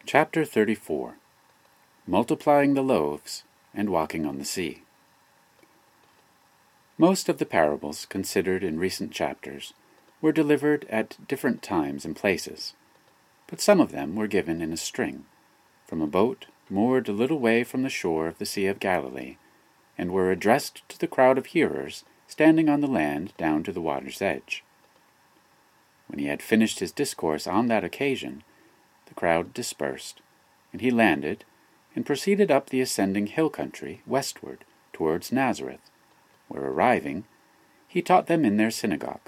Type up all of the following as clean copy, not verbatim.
Chapter 34. Multiplying the Loaves and Walking on the Sea. Most of the parables considered in recent chapters were delivered at different times and places, but some of them were given in a string, from a boat moored a little way from the shore of the Sea of Galilee, and were addressed to the crowd of hearers standing on the land down to the water's edge. When he had finished his discourse on that occasion, the crowd dispersed, and he landed and proceeded up the ascending hill country westward towards Nazareth, where arriving, he taught them in their synagogue.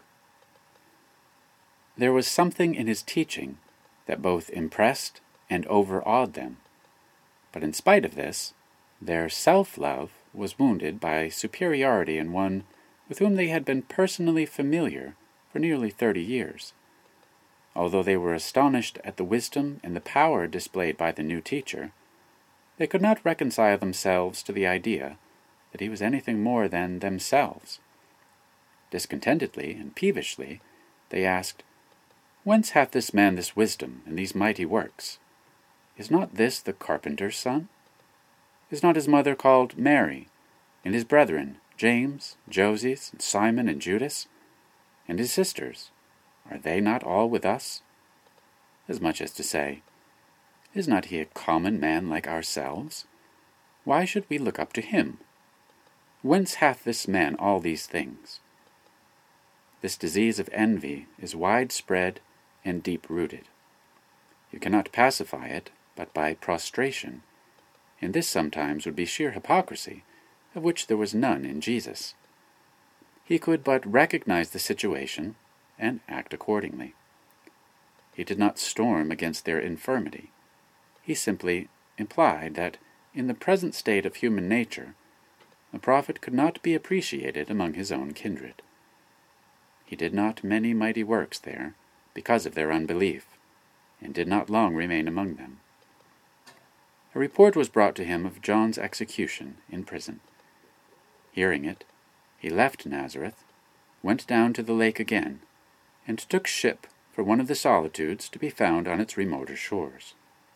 There was something in his teaching that both impressed and overawed them, but in spite of this, their self-love was wounded by superiority in one with whom they had been personally familiar for nearly 30 years. Although they were astonished at the wisdom and the power displayed by the new teacher, they could not reconcile themselves to the idea that he was anything more than themselves. Discontentedly and peevishly, they asked, "Whence hath this man this wisdom and these mighty works? Is not this the carpenter's son? Is not his mother called Mary, and his brethren, James, Joses, and Simon, and Judas? And his sisters, are they not all with us?" As much as to say, "Is not he a common man like ourselves? Why should we look up to him? Whence hath this man all these things?" This disease of envy is widespread and deep-rooted. You cannot pacify it but by prostration, and this sometimes would be sheer hypocrisy, of which there was none in Jesus. He could but recognize the situation and act accordingly. He did not storm against their infirmity. He simply implied that, in the present state of human nature, a prophet could not be appreciated among his own kindred. He did not many mighty works there, because of their unbelief, and did not long remain among them. A report was brought to him of John's execution in prison. Hearing it, he left Nazareth, went down to the lake again, and took ship for one of the solitudes to be found on its remoter shores.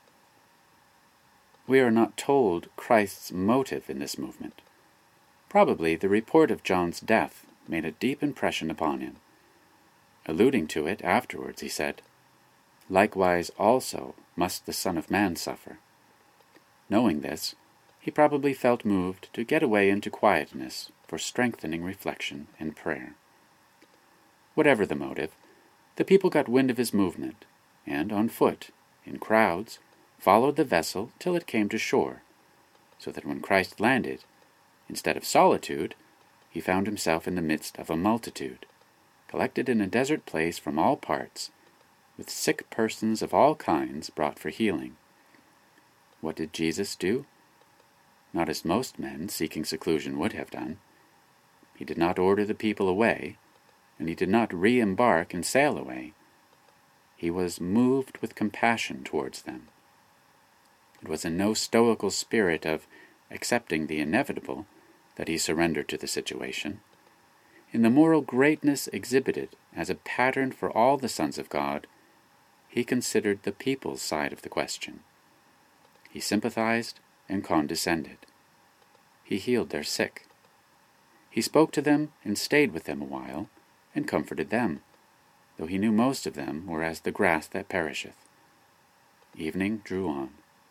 We are not told Christ's motive in this movement. Probably the report of John's death made a deep impression upon him. Alluding to it afterwards, he said, "Likewise also must the Son of Man suffer." Knowing this, he probably felt moved to get away into quietness for strengthening reflection and prayer. Whatever the motive, the people got wind of his movement, and on foot, in crowds, followed the vessel till it came to shore, so that when Christ landed, instead of solitude, he found himself in the midst of a multitude, collected in a desert place from all parts, with sick persons of all kinds brought for healing. What did Jesus do? Not as most men seeking seclusion would have done. He did not order the people away, and he did not re-embark and sail away. He was moved with compassion towards them. It was in no stoical spirit of accepting the inevitable that he surrendered to the situation. In the moral greatness exhibited as a pattern for all the sons of God, he considered the people's side of the question. He sympathized and condescended. He healed their sick. He spoke to them and stayed with them a while, and comforted them, though he knew most of them were as the grass that perisheth. Evening drew on.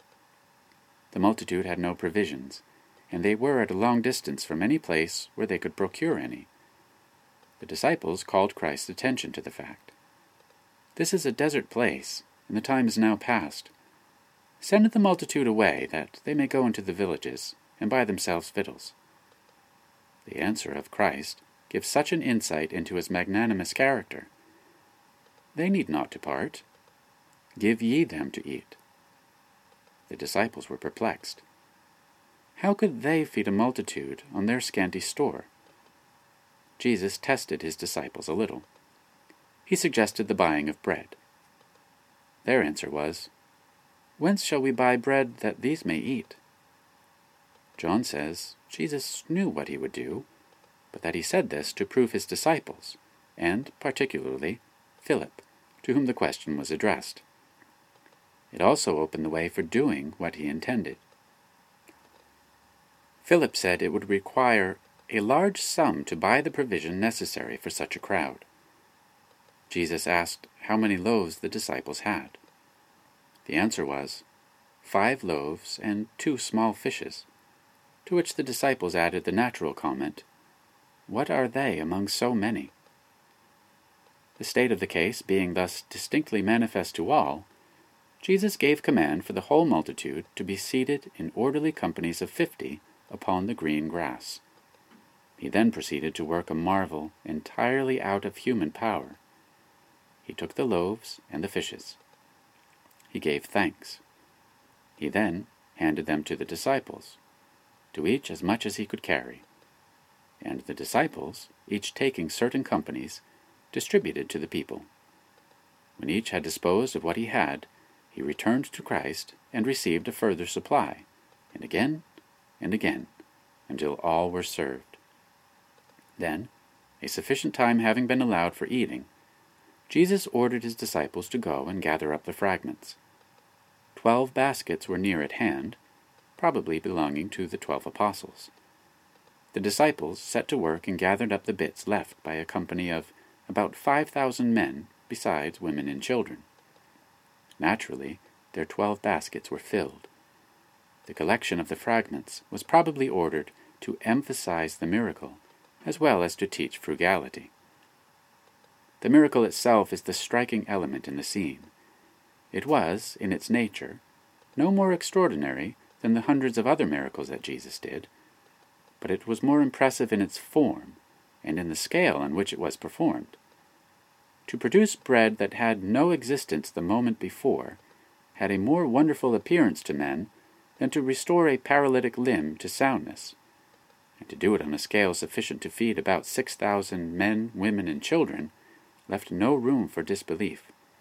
The multitude had no provisions, and they were at a long distance from any place where they could procure any. The disciples called Christ's attention to the fact. "This is a desert place, and the time is now past. Send the multitude away, that they may go into the villages, and buy themselves victuals." The answer of Christ gives such an insight into his magnanimous character. "They need not depart. Give ye them to eat." The disciples were perplexed. How could they feed a multitude on their scanty store? Jesus tested his disciples a little. He suggested the buying of bread. Their answer was, "Whence shall we buy bread that these may eat?" John says Jesus knew what he would do, but that he said this to prove his disciples, and particularly Philip, to whom the question was addressed. It also opened the way for doing what he intended. Philip said it would require a large sum to buy the provision necessary for such a crowd. Jesus asked how many loaves the disciples had. The answer was, 5 loaves and 2 small fishes, to which the disciples added the natural comment, "What are they among so many?" The state of the case being thus distinctly manifest to all, Jesus gave command for the whole multitude to be seated in orderly companies of 50 upon the green grass. He then proceeded to work a marvel entirely out of human power. He took the loaves and the fishes. He gave thanks. He then handed them to the disciples, to each as much as he could carry. And the disciples, each taking certain companies, distributed to the people. When each had disposed of what he had, he returned to Christ and received a further supply, and again, until all were served. Then, a sufficient time having been allowed for eating, Jesus ordered his disciples to go and gather up the fragments. 12 baskets were near at hand, probably belonging to the 12 apostles. The disciples set to work and gathered up the bits left by a company of about 5,000 men, besides women and children. Naturally, their 12 baskets were filled. The collection of the fragments was probably ordered to emphasize the miracle, as well as to teach frugality. The miracle itself is the striking element in the scene. It was, in its nature, no more extraordinary than the hundreds of other miracles that Jesus did, but it was more impressive in its form and in the scale on which it was performed. To produce bread that had no existence the moment before had a more wonderful appearance to men than to restore a paralytic limb to soundness, and to do it on a scale sufficient to feed about 6,000 men, women, and children left no room for disbelief.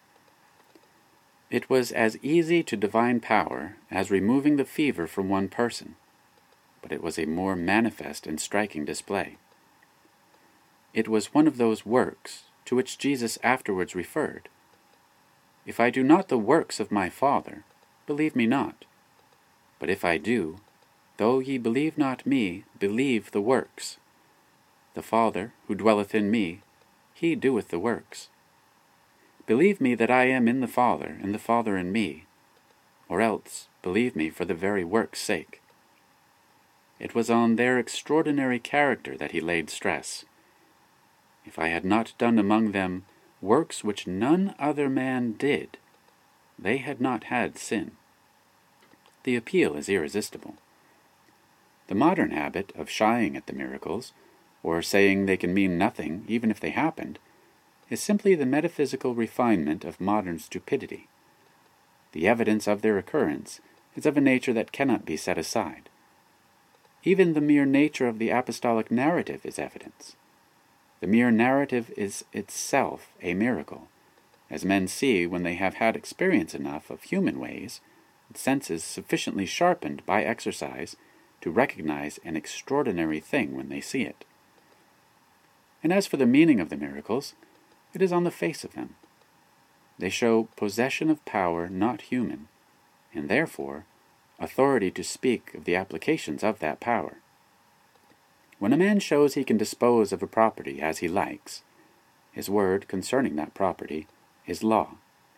It was as easy to divine power as removing the fever from one person, but it was a more manifest and striking display. It was one of those works to which Jesus afterwards referred. "If I do not the works of my Father, believe me not. But if I do, though ye believe not me, believe the works. The Father, who dwelleth in me, he doeth the works. Believe me that I am in the Father, and the Father in me, or else believe me for the very work's sake." It was on their extraordinary character that he laid stress. "If I had not done among them works which none other man did, they had not had sin." The appeal is irresistible. The modern habit of shying at the miracles, or saying they can mean nothing even if they happened, is simply the metaphysical refinement of modern stupidity. The evidence of their occurrence is of a nature that cannot be set aside. Even the mere nature of the apostolic narrative is evidence. The mere narrative is itself a miracle, as men see when they have had experience enough of human ways, and senses sufficiently sharpened by exercise to recognize an extraordinary thing when they see it. And as for the meaning of the miracles, it is on the face of them. They show possession of power not human, and therefore authority to speak of the applications of that power. When a man shows he can dispose of a property as he likes, his word concerning that property is law.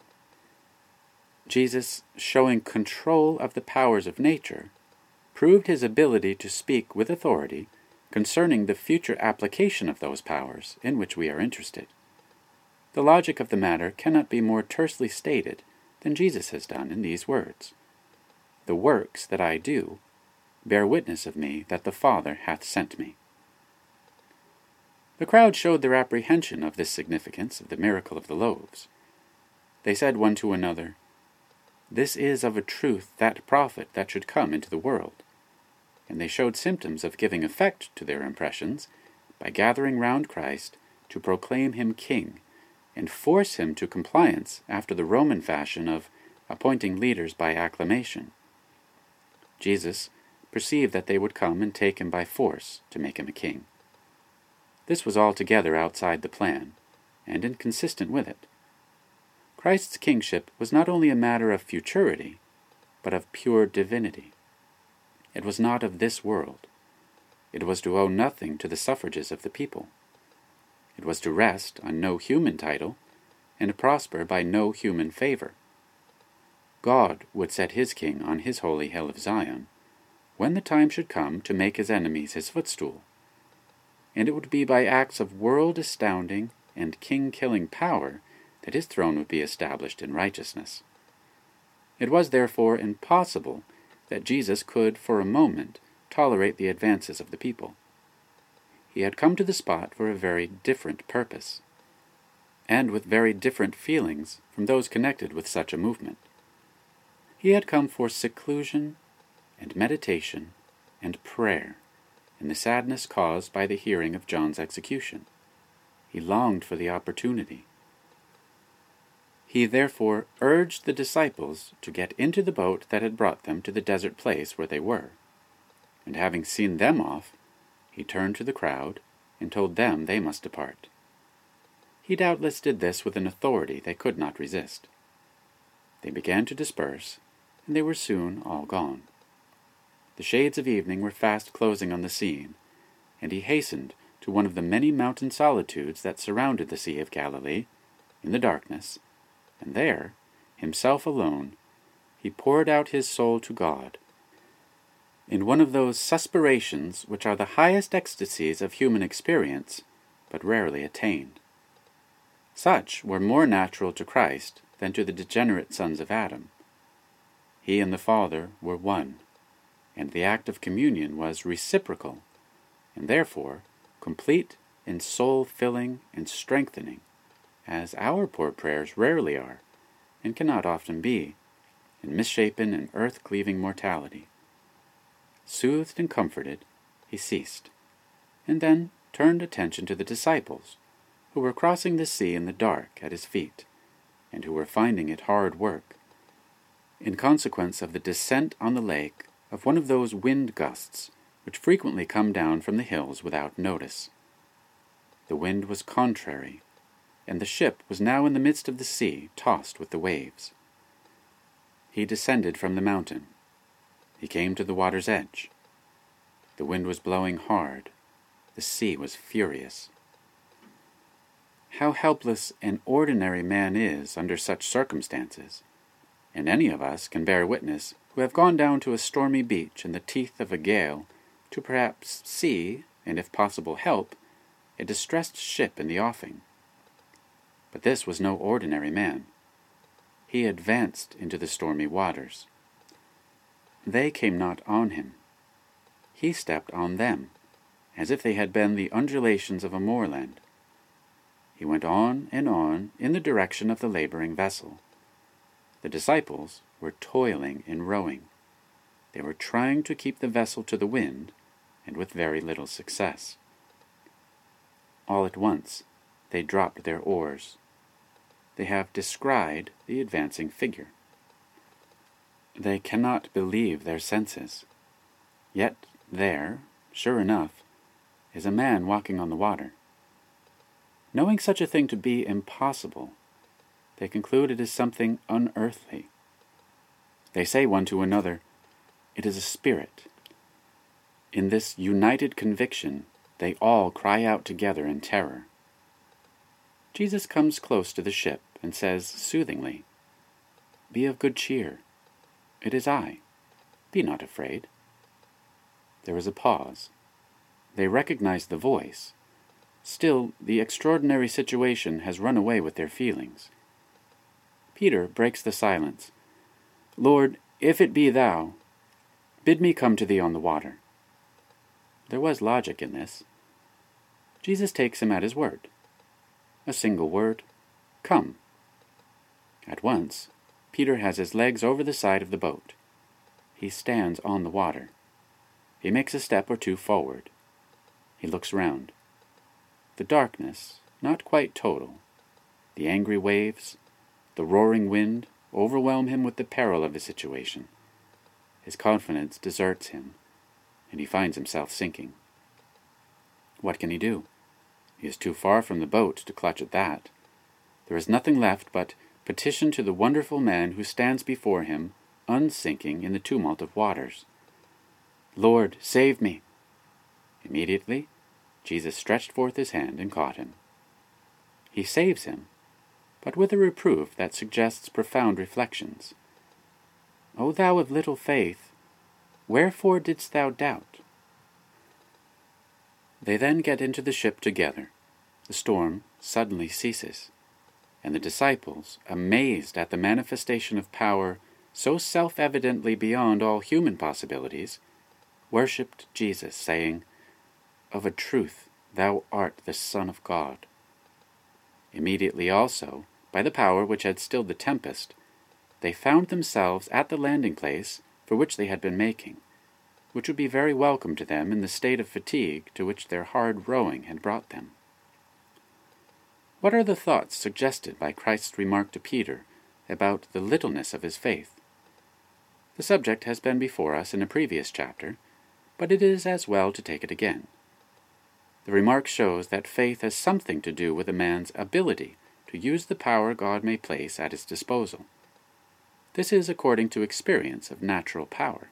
Jesus, showing control of the powers of nature, proved his ability to speak with authority concerning the future application of those powers in which we are interested. The logic of the matter cannot be more tersely stated than Jesus has done in these words: "The works that I do bear witness of me that the Father hath sent me." The crowd showed their apprehension of this significance of the miracle of the loaves. They said one to another, "This is of a truth that prophet that should come into the world." And they showed symptoms of giving effect to their impressions by gathering round Christ to proclaim him king and force him to compliance after the Roman fashion of appointing leaders by acclamation. Jesus perceived that they would come and take him by force to make him a king. This was altogether outside the plan, and inconsistent with it. Christ's kingship was not only a matter of futurity, but of pure divinity. It was not of this world. It was to owe nothing to the suffrages of the people. It was to rest on no human title, and prosper by no human favor. God would set his king on his holy hill of Zion, when the time should come to make his enemies his footstool. And it would be by acts of world-astounding and king-killing power that his throne would be established in righteousness. It was therefore impossible that Jesus could, for a moment, tolerate the advances of the people. He had come to the spot for a very different purpose, and with very different feelings from those connected with such a movement. He had come for seclusion and meditation and prayer in the sadness caused by the hearing of John's execution. He longed for the opportunity. He therefore urged the disciples to get into the boat that had brought them to the desert place where they were. And having seen them off, he turned to the crowd and told them they must depart. He doubtless did this with an authority they could not resist. They began to disperse, and they were soon all gone. The shades of evening were fast closing on the scene, and he hastened to one of the many mountain solitudes that surrounded the Sea of Galilee, in the darkness, and there, himself alone, he poured out his soul to God, in one of those suspirations which are the highest ecstasies of human experience, but rarely attained. Such were more natural to Christ than to the degenerate sons of Adam. He and the Father were one, and the act of communion was reciprocal, and therefore complete and soul-filling and strengthening, as our poor prayers rarely are, and cannot often be, in misshapen and earth-cleaving mortality. Soothed and comforted, he ceased, and then turned attention to the disciples, who were crossing the sea in the dark at his feet, and who were finding it hard work, in consequence of the descent on the lake of one of those wind gusts which frequently come down from the hills without notice. The wind was contrary, and the ship was now in the midst of the sea, tossed with the waves. He descended from the mountain. He came to the water's edge. The wind was blowing hard. The sea was furious. How helpless an ordinary man is under such circumstances, and any of us can bear witness who have gone down to a stormy beach in the teeth of a gale to perhaps see, and if possible help, a distressed ship in the offing. But this was no ordinary man. He advanced into the stormy waters. They came not on him. He stepped on them, as if they had been the undulations of a moorland. He went on and on in the direction of the laboring vessel. The disciples were toiling in rowing. They were trying to keep the vessel to the wind, and with very little success. All at once, they dropped their oars. They have descried the advancing figure. They cannot believe their senses. Yet there, sure enough, is a man walking on the water. Knowing such a thing to be impossible, they conclude it is something unearthly. They say one to another, "It is a spirit." In this united conviction, they all cry out together in terror. Jesus comes close to the ship and says soothingly, "Be of good cheer. It is I. Be not afraid." There is a pause. They recognize the voice. Still, the extraordinary situation has run away with their feelings. Peter breaks the silence. "Lord, if it be thou, bid me come to thee on the water." There was logic in this. Jesus takes him at his word. A single word, "Come." At once, Peter has his legs over the side of the boat. He stands on the water. He makes a step or two forward. He looks round. The darkness, not quite total, the angry waves, the roaring wind overwhelm him with the peril of the situation. His confidence deserts him, and he finds himself sinking. What can he do? He is too far from the boat to clutch at that. There is nothing left but petition to the wonderful man who stands before him, unsinking in the tumult of waters. "Lord, save me!" Immediately, Jesus stretched forth his hand and caught him. He saves him, but with a reproof that suggests profound reflections. "O thou of little faith, wherefore didst thou doubt?" They then get into the ship together. The storm suddenly ceases, and the disciples, amazed at the manifestation of power so self-evidently beyond all human possibilities, worshipped Jesus, saying, "Of a truth, thou art the Son of God." Immediately also, by the power which had stilled the tempest, they found themselves at the landing place for which they had been making, which would be very welcome to them in the state of fatigue to which their hard rowing had brought them. What are the thoughts suggested by Christ's remark to Peter about the littleness of his faith? The subject has been before us in a previous chapter, but it is as well to take it again. The remark shows that faith has something to do with a man's ability to use the power God may place at his disposal. This is according to experience of natural power.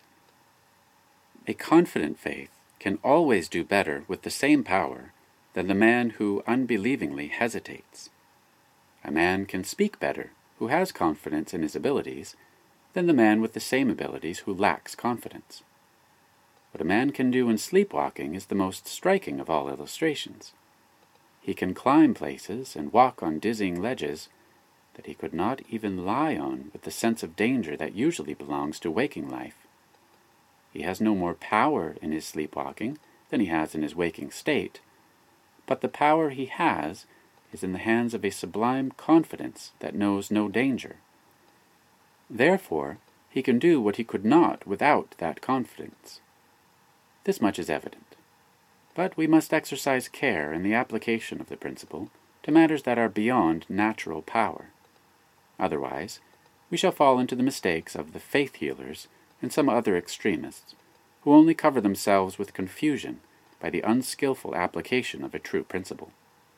A confident faith can always do better with the same power than the man who unbelievingly hesitates. A man can speak better who has confidence in his abilities than the man with the same abilities who lacks confidence. What a man can do in sleepwalking is the most striking of all illustrations. He can climb places and walk on dizzying ledges that he could not even lie on with the sense of danger that usually belongs to waking life. He has no more power in his sleepwalking than he has in his waking state, but the power he has is in the hands of a sublime confidence that knows no danger. Therefore, he can do what he could not without that confidence. This much is evident. But we must exercise care in the application of the principle to matters that are beyond natural power. Otherwise, we shall fall into the mistakes of the faith healers and some other extremists, who only cover themselves with confusion by the unskillful application of a true principle.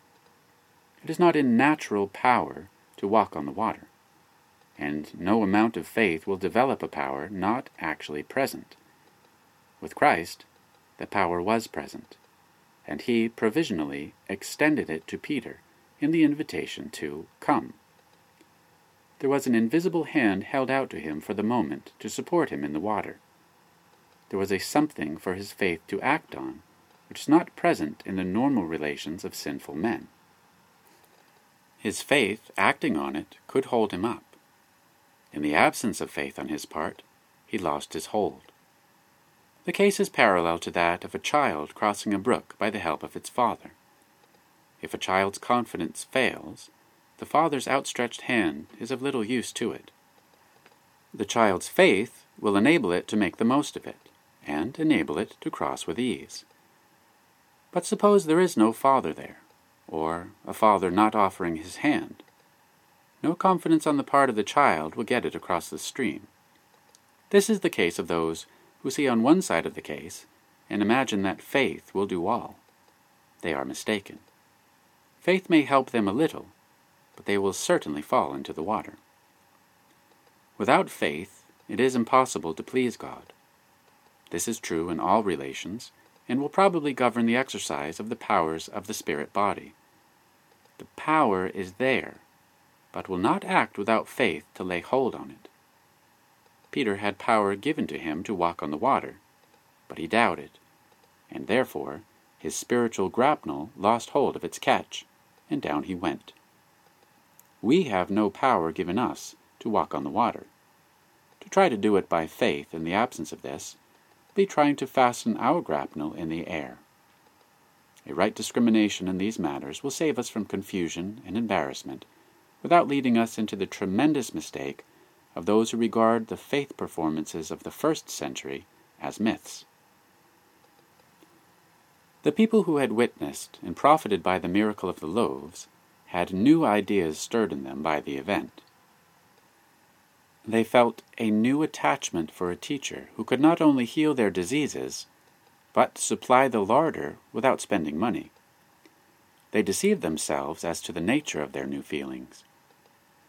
It is not in natural power to walk on the water, and no amount of faith will develop a power not actually present. With Christ, the power was present, and he provisionally extended it to Peter in the invitation to come. There was an invisible hand held out to him for the moment to support him in the water. There was a something for his faith to act on, which is not present in the normal relations of sinful men. His faith, acting on it, could hold him up. In the absence of faith on his part, he lost his hold. The case is parallel to that of a child crossing a brook by the help of its father. If a child's confidence fails, the father's outstretched hand is of little use to it. The child's faith will enable it to make the most of it, and enable it to cross with ease. But suppose there is no father there, or a father not offering his hand. No confidence on the part of the child will get it across the stream. This is the case of those who see on one side of the case and imagine that faith will do all. They are mistaken. Faith may help them a little, but they will certainly fall into the water. Without faith, it is impossible to please God. This is true in all relations, and will probably govern the exercise of the powers of the spirit body. The power is there, but will not act without faith to lay hold on it. Peter had power given to him to walk on the water, but he doubted, and therefore his spiritual grapnel lost hold of its catch, and down he went. We have no power given us to walk on the water. To try to do it by faith in the absence of this, be trying to fasten our grapnel in the air. A right discrimination in these matters will save us from confusion and embarrassment, without leading us into the tremendous mistake of those who regard the faith performances of the first century as myths. The people who had witnessed and profited by the miracle of the loaves had new ideas stirred in them by the event. They felt a new attachment for a teacher who could not only heal their diseases, but supply the larder without spending money. They deceived themselves as to the nature of their new feelings.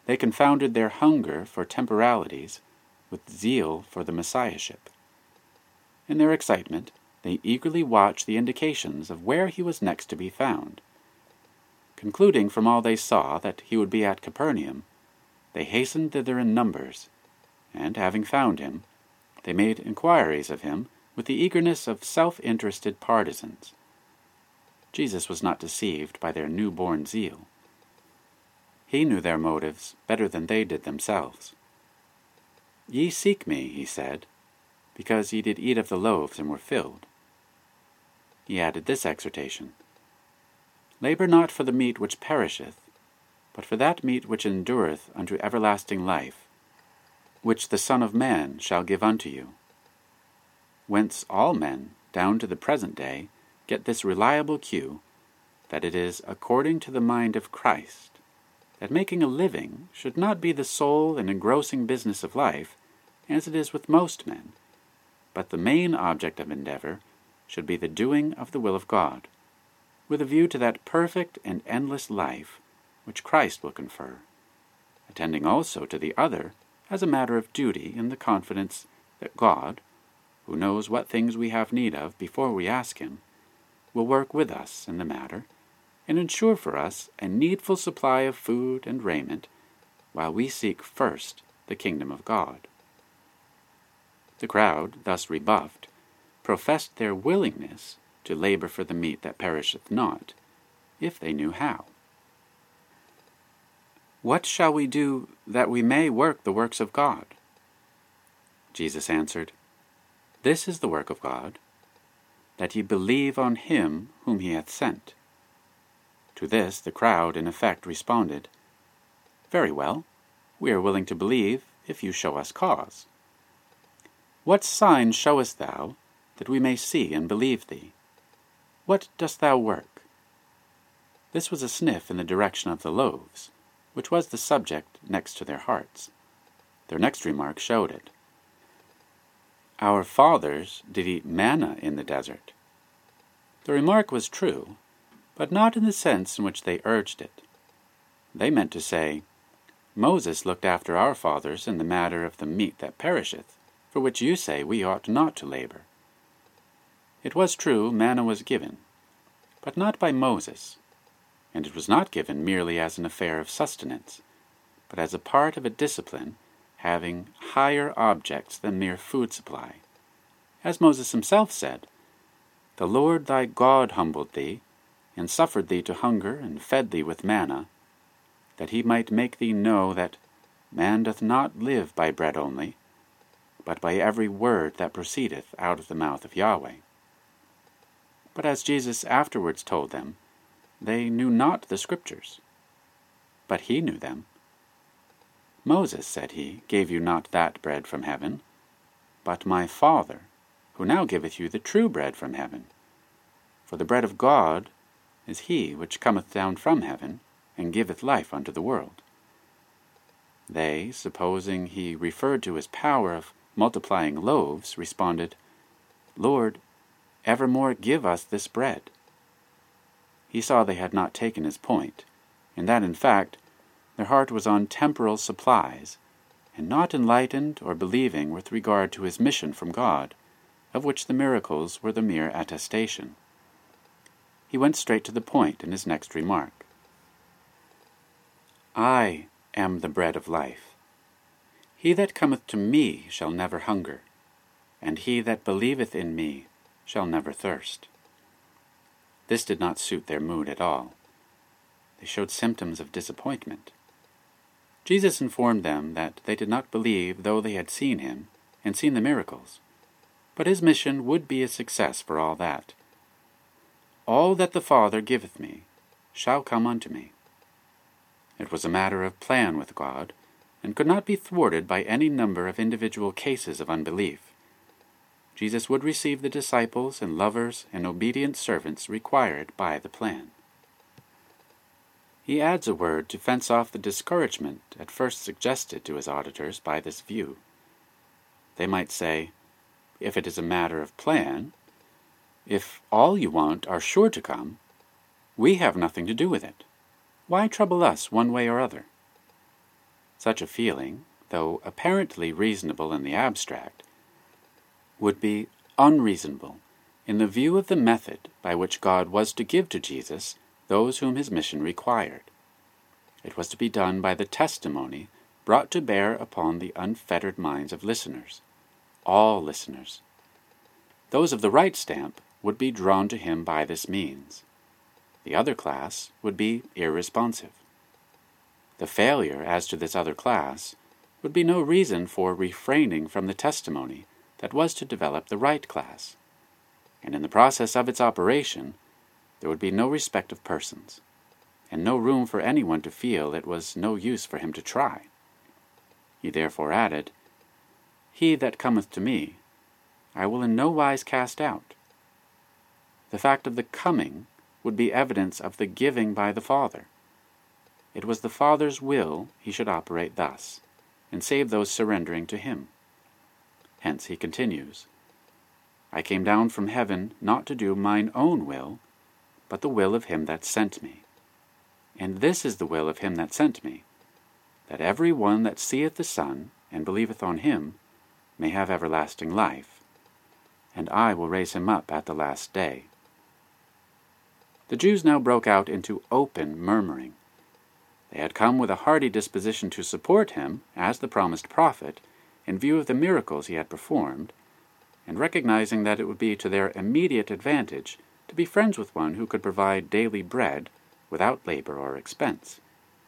they confounded their hunger for temporalities with zeal for the Messiahship. In their excitement, they eagerly watched the indications of where he was next to be found. Concluding from all they saw that he would be at Capernaum, they hastened thither in numbers, and having found him, they made inquiries of him with the eagerness of self-interested partisans. Jesus was not deceived by their new-born zeal. He knew their motives better than they did themselves. "Ye seek me," he said, "because ye did eat of the loaves and were filled." He added this exhortation, "Labor not for the meat which perisheth, but for that meat which endureth unto everlasting life, which the Son of Man shall give unto you." Whence all men, down to the present day, get this reliable cue, that it is according to the mind of Christ, that making a living should not be the sole and engrossing business of life, as it is with most men, but the main object of endeavor should be the doing of the will of God, with a view to that perfect and endless life which Christ will confer, attending also to the other as a matter of duty in the confidence that God, who knows what things we have need of before we ask him, will work with us in the matter, and ensure for us a needful supply of food and raiment, while we seek first the kingdom of God. The crowd, thus rebuffed, professed their willingness to labor for the meat that perisheth not, if they knew how. "What shall we do that we may work the works of God?" Jesus answered, "This is the work of God, that ye believe on him whom he hath sent." To this the crowd in effect responded, "Very well, we are willing to believe if you show us cause." "What sign showest thou, that we may see and believe thee? What dost thou work?" This was a sniff in the direction of the loaves, which was the subject next to their hearts. Their next remark showed it. "Our fathers did eat manna in the desert." The remark was true, but not in the sense in which they urged it. They meant to say, "Moses looked after our fathers in the matter of the meat that perisheth, for which you say we ought not to labor." It was true manna was given, but not by Moses, and it was not given merely as an affair of sustenance, but as a part of a discipline having higher objects than mere food supply. As Moses himself said, "The Lord thy God humbled thee, and suffered thee to hunger, and fed thee with manna, that he might make thee know that man doth not live by bread only, but by every word that proceedeth out of the mouth of Yahweh." But as Jesus afterwards told them, they knew not the Scriptures, but he knew them. "Moses," said he, "gave you not that bread from heaven, but my Father, who now giveth you the true bread from heaven. For the bread of God is he which cometh down from heaven, and giveth life unto the world." They, supposing he referred to his power of multiplying loaves, responded, "Lord, evermore give us this bread." He saw they had not taken his point, and that, in fact, their heart was on temporal supplies, and not enlightened or believing with regard to his mission from God, of which the miracles were the mere attestation. He went straight to the point in his next remark. "I am the bread of life. He that cometh to me shall never hunger, and he that believeth in me shall never thirst." This did not suit their mood at all. They showed symptoms of disappointment. Jesus informed them that they did not believe though they had seen him and seen the miracles, but his mission would be a success for all that. "All that the Father giveth me shall come unto me." It was a matter of plan with God, and could not be thwarted by any number of individual cases of unbelief. Jesus would receive the disciples and lovers and obedient servants required by the plan. He adds a word to fence off the discouragement at first suggested to his auditors by this view. They might say, if it is a matter of plan, if all you want are sure to come, we have nothing to do with it. Why trouble us one way or other? Such a feeling, though apparently reasonable in the abstract, would be unreasonable in the view of the method by which God was to give to Jesus those whom his mission required. It was to be done by the testimony brought to bear upon the unfettered minds of listeners, all listeners. Those of the right stamp would be drawn to him by this means. The other class would be irresponsive. The failure as to this other class would be no reason for refraining from the testimony that was to develop the right class, and in the process of its operation there would be no respect of persons, and no room for anyone to feel it was no use for him to try. He therefore added, "He that cometh to me, I will in no wise cast out." The fact of the coming would be evidence of the giving by the Father. It was the Father's will he should operate thus, and save those surrendering to him. Hence he continues, "I came down from heaven not to do mine own will, but the will of him that sent me. And this is the will of him that sent me, that every one that seeth the Son, and believeth on him, may have everlasting life, and I will raise him up at the last day." The Jews now broke out into open murmuring. They had come with a hearty disposition to support him as the promised prophet, in view of the miracles he had performed, and recognizing that it would be to their immediate advantage to be friends with one who could provide daily bread without labor or expense.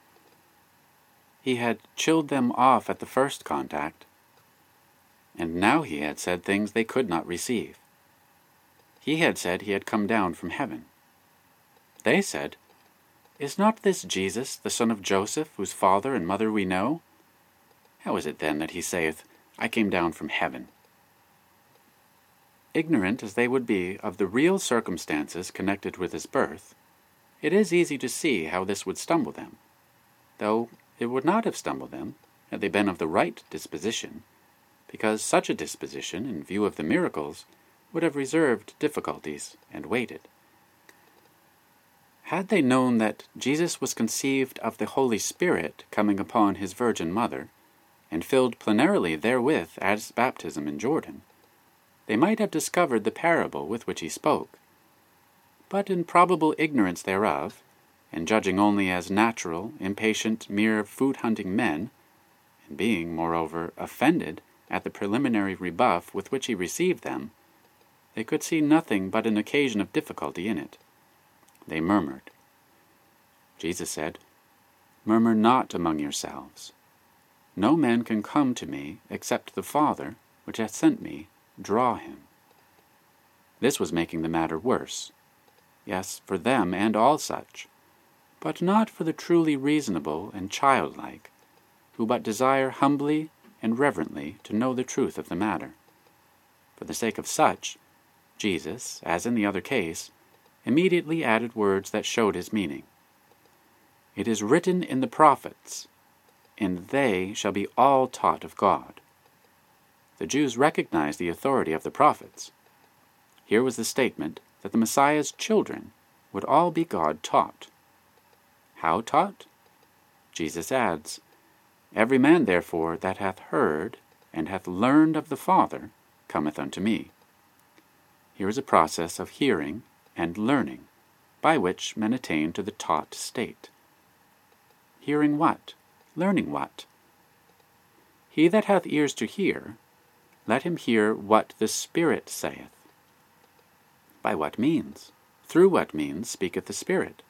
He had chilled them off at the first contact, and now he had said things they could not receive. He had said he had come down from heaven. They said, "Is not this Jesus, the son of Joseph, whose father and mother we know? How is it then that he saith, I came down from heaven?" Ignorant as they would be of the real circumstances connected with his birth, it is easy to see how this would stumble them, though it would not have stumbled them had they been of the right disposition, because such a disposition, in view of the miracles, would have reserved difficulties and waited. Had they known that Jesus was conceived of the Holy Spirit coming upon his Virgin Mother, and filled plenarily therewith at his baptism in Jordan, they might have discovered the parable with which he spoke. But in probable ignorance thereof, and judging only as natural, impatient, mere food-hunting men, and being, moreover, offended at the preliminary rebuff with which he received them, they could see nothing but an occasion of difficulty in it. They murmured. Jesus said, "Murmur not among yourselves. No man can come to me except the Father, which hath sent me, draw him." This was making the matter worse. Yes, for them and all such, but not for the truly reasonable and childlike, who but desire humbly and reverently to know the truth of the matter. For the sake of such, Jesus, as in the other case, immediately added words that showed his meaning. "It is written in the prophets, and they shall be all taught of God." The Jews recognized the authority of the prophets. Here was the statement that the Messiah's children would all be God-taught. How taught? Jesus adds, "Every man therefore that hath heard and hath learned of the Father cometh unto me." Here is a process of hearing and learning, by which men attain to the taught state. Hearing what? Learning what? He that hath ears to hear, let him hear what the Spirit saith. By what means? Through what means speaketh the Spirit?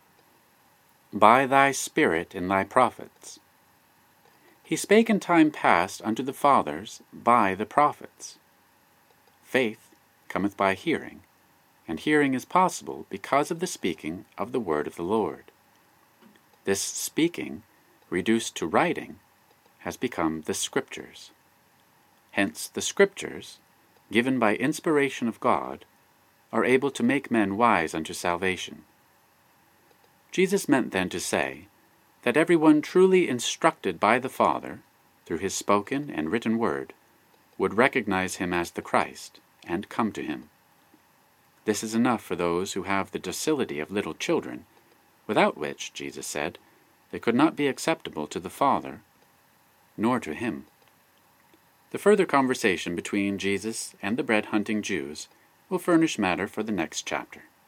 By thy Spirit in thy prophets. He spake in time past unto the fathers by the prophets. Faith cometh by hearing, and hearing is possible because of the speaking of the word of the Lord. This speaking, reduced to writing, has become the Scriptures. Hence the Scriptures, given by inspiration of God, are able to make men wise unto salvation. Jesus meant then to say that every one truly instructed by the Father, through his spoken and written word, would recognize him as the Christ, and come to him. This is enough for those who have the docility of little children, without which, Jesus said, they could not be acceptable to the Father nor to him. The further conversation between Jesus and the bread-hunting Jews will furnish matter for the next chapter.